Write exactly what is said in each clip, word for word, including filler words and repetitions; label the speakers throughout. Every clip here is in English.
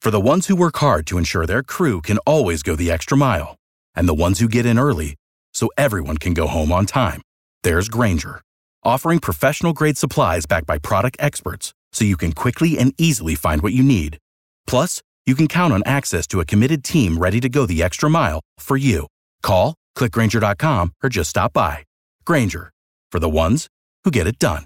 Speaker 1: For the ones who work hard to ensure their crew can always go the extra mile, and the ones who get in early so everyone can go home on time, there's Grainger, offering professional-grade supplies backed by product experts so you can quickly and easily find what you need. Plus, you can count on access to a committed team ready to go the extra mile for you. Call, click Grainger dot com, or just stop by. Grainger, for the ones who get it done.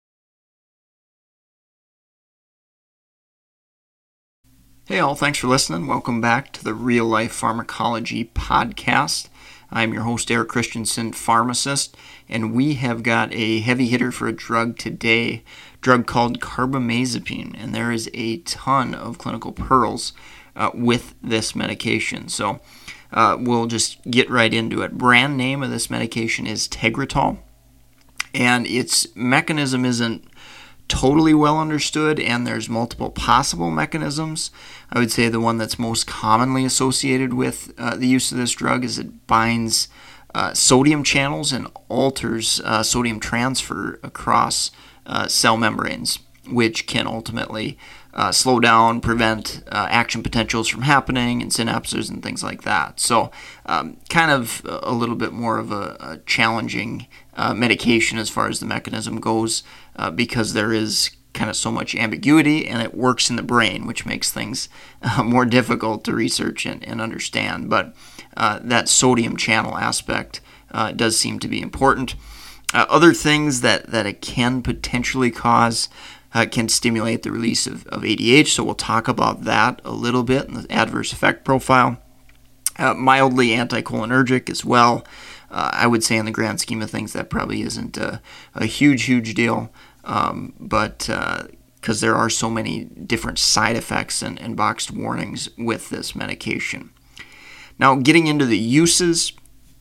Speaker 2: Hey all, thanks for listening. Welcome back to the Real Life Pharmacology Podcast. I'm your host, Eric Christensen, pharmacist, and we have got a heavy hitter for a drug today, a drug called carbamazepine, and there is a ton of clinical pearls uh, with this medication. So uh, we'll just get right into it. Brand name of this medication is Tegretol, and its mechanism isn't totally well understood, and there's multiple possible mechanisms. I would say the one that's most commonly associated with uh, the use of this drug is it binds uh, sodium channels and alters uh, sodium transfer across uh, cell membranes, which can ultimately uh, slow down, prevent uh, action potentials from happening in synapses and things like that. So um, kind of a little bit more of a, a challenging uh, medication as far as the mechanism goes, uh, because there is kind of so much ambiguity, and it works in the brain, which makes things uh, more difficult to research and, and understand. But uh, that sodium channel aspect uh, does seem to be important. Uh, other things that, that it can potentially cause uh, can stimulate the release of, of A D H, so we'll talk about that a little bit in the adverse effect profile. Uh, mildly anticholinergic as well. Uh, I would say in the grand scheme of things that probably isn't a, a huge, huge deal, um, but because uh, there are so many different side effects and, and boxed warnings with this medication. Now, getting into the uses,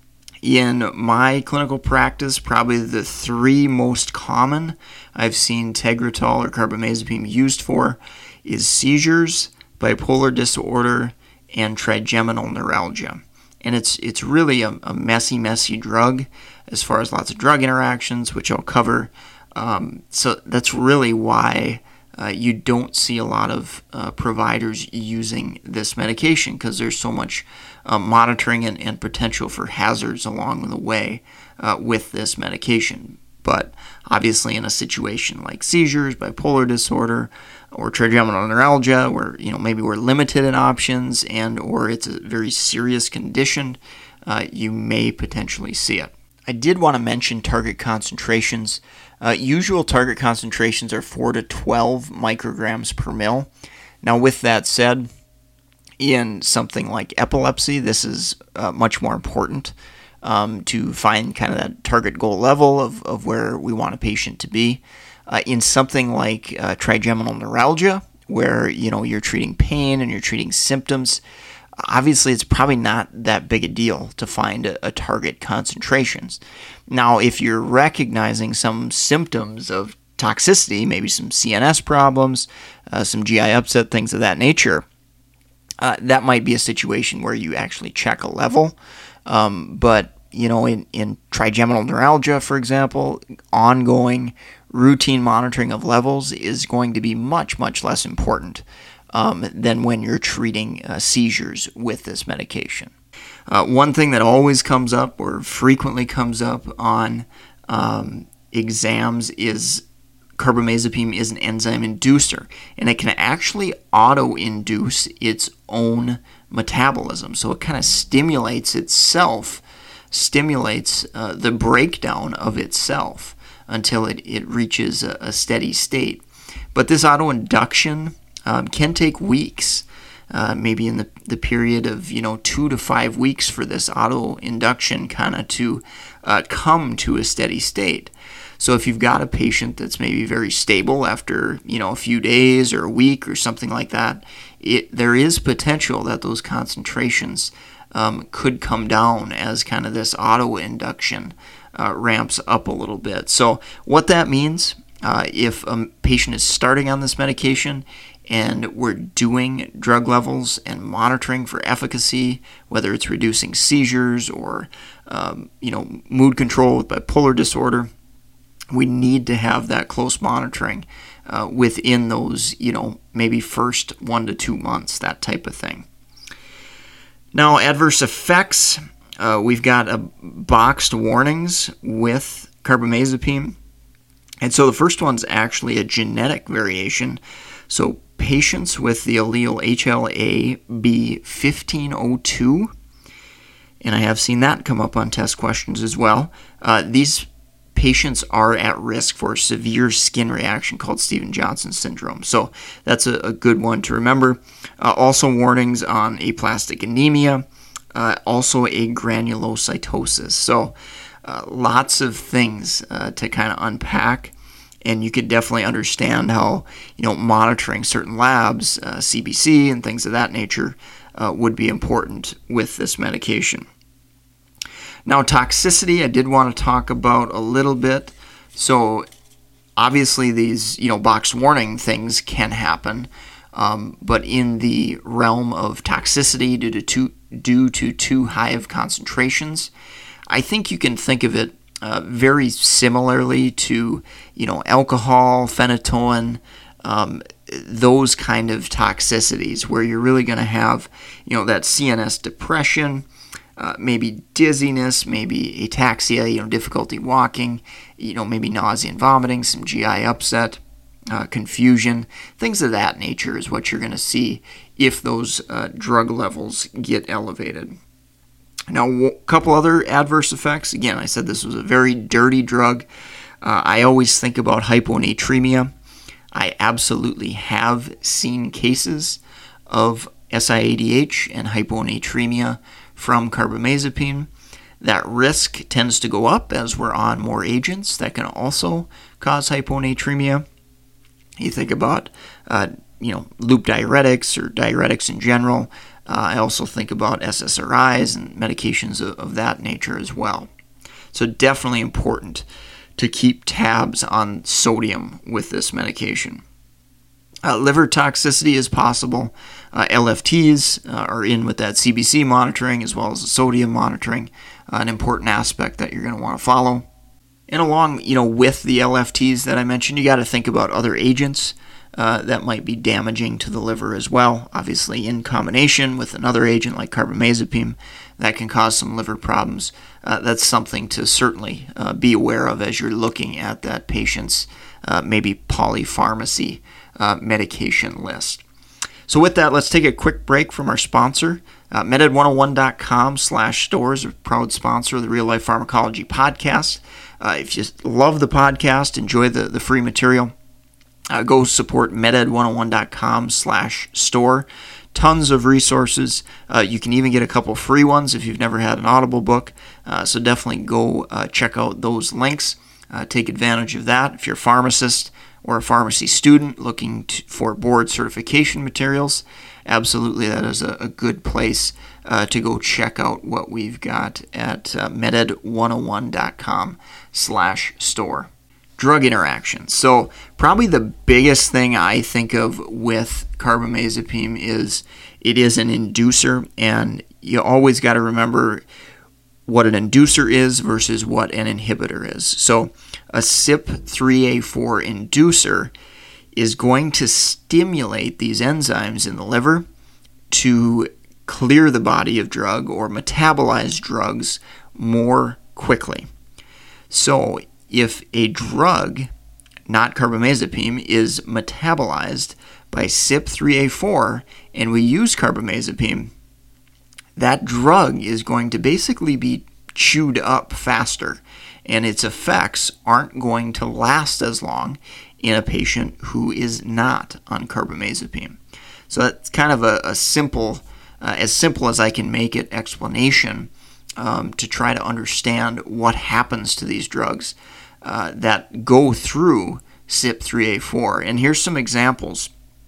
Speaker 2: in my clinical practice, probably the three most common I've seen Tegretol or carbamazepine used for is seizures, bipolar disorder, and trigeminal neuralgia. And it's it's really a, a messy, messy drug as far as lots of drug interactions, which I'll cover. Um, so that's really why uh, you don't see a lot of uh, providers using this medication, because there's so much uh, monitoring and, and potential for hazards along the way uh, with this medication. But obviously in a situation like seizures, bipolar disorder, or trigeminal neuralgia, where you know maybe we're limited in options and or it's a very serious condition, uh, you may potentially see it. I did want to mention target concentrations. Uh, usual target concentrations are four to twelve micrograms per mil. Now with that said, in something like epilepsy, this is uh, much more important um, to find kind of that target goal level of, of where we want a patient to be. Uh, in something like uh, trigeminal neuralgia, where you know you're treating pain and you're treating symptoms, obviously it's probably not that big a deal to find a, a target concentrations. Now, if you're recognizing some symptoms of toxicity, maybe some C N S problems, uh, some G I upset, things of that nature, uh, that might be a situation where you actually check a level. Um, but you know, in, in trigeminal neuralgia, for example, ongoing routine monitoring of levels is going to be much, much less important um, than when you're treating uh, seizures with this medication. Uh, one thing that always comes up or frequently comes up on um, exams is carbamazepine is an enzyme inducer, and it can actually auto-induce its own metabolism. So it kind of stimulates itself, stimulates uh, the breakdown of itself until it, it reaches a, a steady state. But this autoinduction um, can take weeks, uh, maybe in the, the period of, you know, two to five weeks for this autoinduction kind of to uh, come to a steady state. So if you've got a patient that's maybe very stable after, you know, a few days or a week or something like that, it, there is potential that those concentrations um, could come down as kind of this autoinduction Uh, ramps up a little bit. So what that means, uh, if a patient is starting on this medication and we're doing drug levels and monitoring for efficacy, whether it's reducing seizures or um, you know mood control with bipolar disorder, we need to have that close monitoring uh, within those, you know, maybe first one to two months, that type of thing. Now, adverse effects, uh, we've got a boxed warnings with carbamazepine. And so the first one's actually a genetic variation. So patients with the allele H L A B fifteen oh two, and I have seen that come up on test questions as well, uh, these patients are at risk for a severe skin reaction called Stevens-Johnson syndrome. So that's a, a good one to remember. Uh, also warnings on aplastic anemia, uh, also agranulocytosis. So uh, lots of things uh, to kind of unpack. And you could definitely understand how, you know, monitoring certain labs, uh, C B C and things of that nature uh, would be important with this medication. Now, toxicity, I did want to talk about a little bit. So obviously these, you know, box warning things can happen, um, but in the realm of toxicity due to too, due to too high of concentrations, I think you can think of it uh, very similarly to, you know, alcohol, phenytoin, um, those kind of toxicities where you're really going to have, you know, that C N S depression, Uh, maybe dizziness, maybe ataxia, you know, difficulty walking, you know, maybe nausea and vomiting, some G I upset, uh, confusion, things of that nature is what you're going to see if those uh, drug levels get elevated. Now, a couple other adverse effects. Again, I said this was a very dirty drug. Uh, I always think about hyponatremia. I absolutely have seen cases of S I A D H and hyponatremia from carbamazepine. That risk tends to go up as we're on more agents that can also cause hyponatremia. You think about, uh, you know, loop diuretics or diuretics in general. Uh, I also think about S S R Is and medications of, of that nature as well. So definitely important to keep tabs on sodium with this medication. Uh, liver toxicity is possible. Uh, L F Ts uh, are in with that C B C monitoring as well as the sodium monitoring, uh, an important aspect that you're going to want to follow. And along, you know, with the L F Ts that I mentioned, you got to think about other agents uh, that might be damaging to the liver as well. Obviously, in combination with another agent like carbamazepine, that can cause some liver problems. Uh, that's something to certainly uh, be aware of as you're looking at that patient's uh, maybe polypharmacy uh, medication list. So with that, let's take a quick break from our sponsor. Uh, MedEd one oh one dot com slash stores, a proud sponsor of the Real Life Pharmacology podcast. Uh, if you love the podcast, enjoy the, the free material, uh, go support MedEd one oh one dot com slash store. Tons of resources. Uh, you can even get a couple free ones if you've never had an Audible book. Uh, so definitely go uh, check out those links. Uh, take advantage of that. If you're a pharmacist or a pharmacy student looking to, for board certification materials, absolutely that is a, a good place uh, to go check out what we've got at uh, MedEd one oh one dot com slash store. Drug interactions. So probably the biggest thing I think of with carbamazepine is it is an inducer, and you always got to remember what an inducer is versus what an inhibitor is. So a C Y P three A four inducer is going to stimulate these enzymes in the liver to clear the body of drug or metabolize drugs more quickly. So if a drug, not carbamazepine, is metabolized by C Y P three A four and we use carbamazepine, that drug is going to basically be chewed up faster, and its effects aren't going to last as long in a patient who is not on carbamazepine. So that's kind of a, a simple, uh, as simple as I can make it, explanation um, to try to understand what happens to these drugs uh, that go through C Y P three A four. And here's some examples.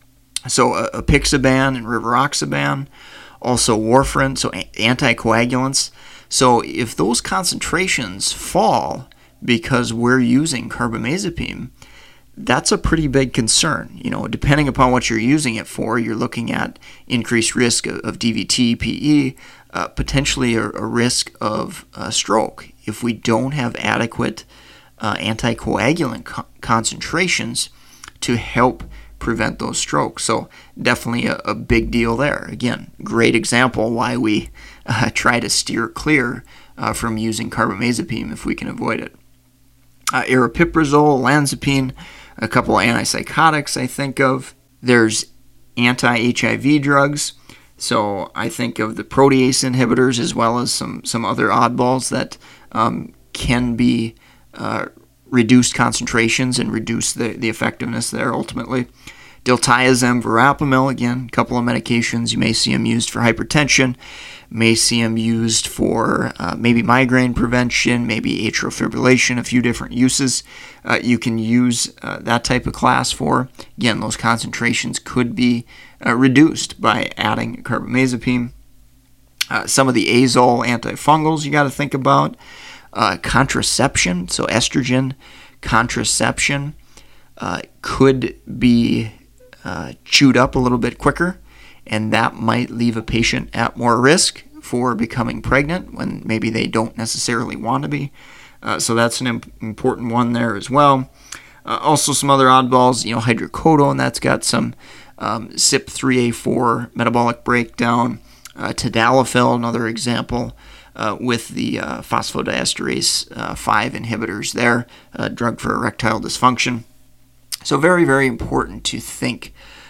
Speaker 2: So uh, apixaban and rivaroxaban, also warfarin, so anticoagulants. So if those concentrations fall because we're using carbamazepine, that's a pretty big concern. You know, depending upon what you're using it for, you're looking at increased risk of, of D V T, P E, uh, potentially a, a risk of uh, stroke if we don't have adequate uh, anticoagulant co- concentrations to help prevent those strokes. So definitely a, a big deal there. Again, great example why we uh, try to steer clear uh, from using carbamazepine if we can avoid it. Uh, aripiprazole, olanzapine, a couple of antipsychotics I think of. There's anti-H I V drugs. So I think of the protease inhibitors as well as some, some other oddballs that um, can be uh, reduced concentrations and reduce the, the effectiveness there ultimately. Diltiazem, verapamil, again, a couple of medications. You may see them used for hypertension, may see them used for uh, maybe migraine prevention, maybe atrial fibrillation, a few different uses uh, you can use uh, that type of class for. Again, those concentrations could be uh, reduced by adding carbamazepine. Uh, some of the azole antifungals you got to think about. Uh, contraception, so estrogen contraception uh, could be uh, chewed up a little bit quicker, and that might leave a patient at more risk for becoming pregnant when maybe they don't necessarily want to be. Uh, so that's an imp- important one there as well. Uh, also some other oddballs, you know, hydrocodone, that's got some um, C Y P three A four metabolic breakdown. Uh, tadalafil, another example. Uh, with the uh, phosphodiesterase uh, five inhibitors there, a drug for erectile dysfunction. So very, very important to think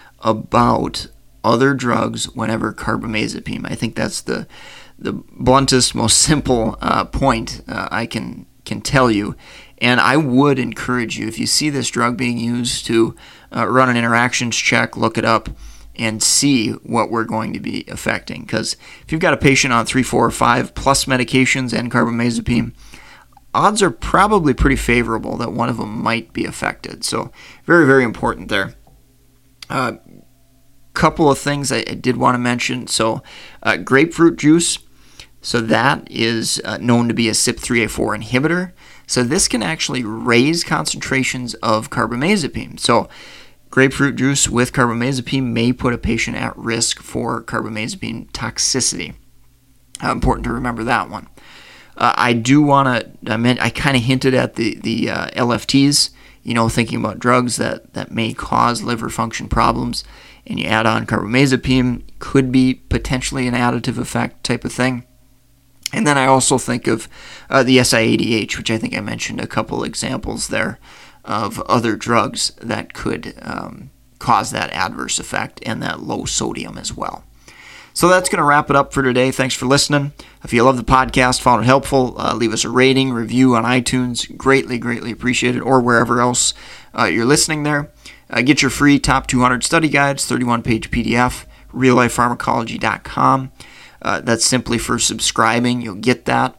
Speaker 2: about other drugs whenever carbamazepine. I think that's the the bluntest, most simple uh, point uh, I can can tell you. And I would encourage you, if you see this drug being used, to uh, run an interactions check, look it up, and see what we're going to be affecting. Because if you've got a patient on three, four, or five plus medications and carbamazepine, odds are probably pretty favorable that one of them might be affected. So very, very important there. A uh, couple of things I, I did want to mention. So uh, grapefruit juice, so that is uh, known to be a C Y P three A four inhibitor. So this can actually raise concentrations of carbamazepine. So grapefruit juice with carbamazepine may put a patient at risk for carbamazepine toxicity. Uh, important to remember that one. Uh, I do want to, I meant, I kind of hinted at the, the uh, L F Ts, you know, thinking about drugs that, that may cause liver function problems, and you add on carbamazepine, could be potentially an additive effect type of thing. And then I also think of uh, the S I A D H, which I think I mentioned a couple examples there of other drugs that could um, cause that adverse effect and that low sodium as well. So that's going to wrap it up for today. Thanks for listening. If you love the podcast, found it helpful, uh, leave us a rating, review on iTunes. Greatly, greatly appreciated, or wherever else uh, you're listening there. Uh, get your free top two hundred study guides, thirty-one page P D F, real life pharmacology dot com. Uh, that's simply for subscribing. You'll get that,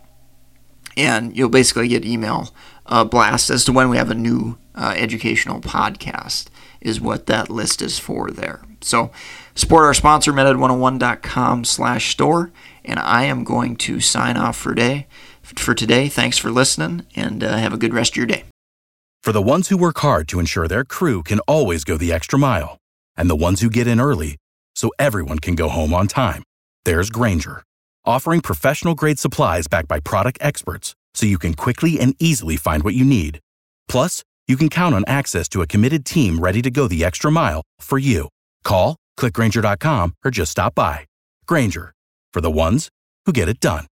Speaker 2: and you'll basically get email uh, blasts as to when we have a new uh, educational podcast is what that list is for there. So support our sponsor, meded one oh one dot com slash store, and I am going to sign off for today. For today, thanks for listening, and uh, have a good rest of your day.
Speaker 1: For the ones who work hard to ensure their crew can always go the extra mile, and the ones who get in early so everyone can go home on time, there's Grainger, offering professional-grade supplies backed by product experts so you can quickly and easily find what you need. Plus, you can count on access to a committed team ready to go the extra mile for you. Call, click Grainger dot com, or just stop by. Grainger, for the ones who get it done.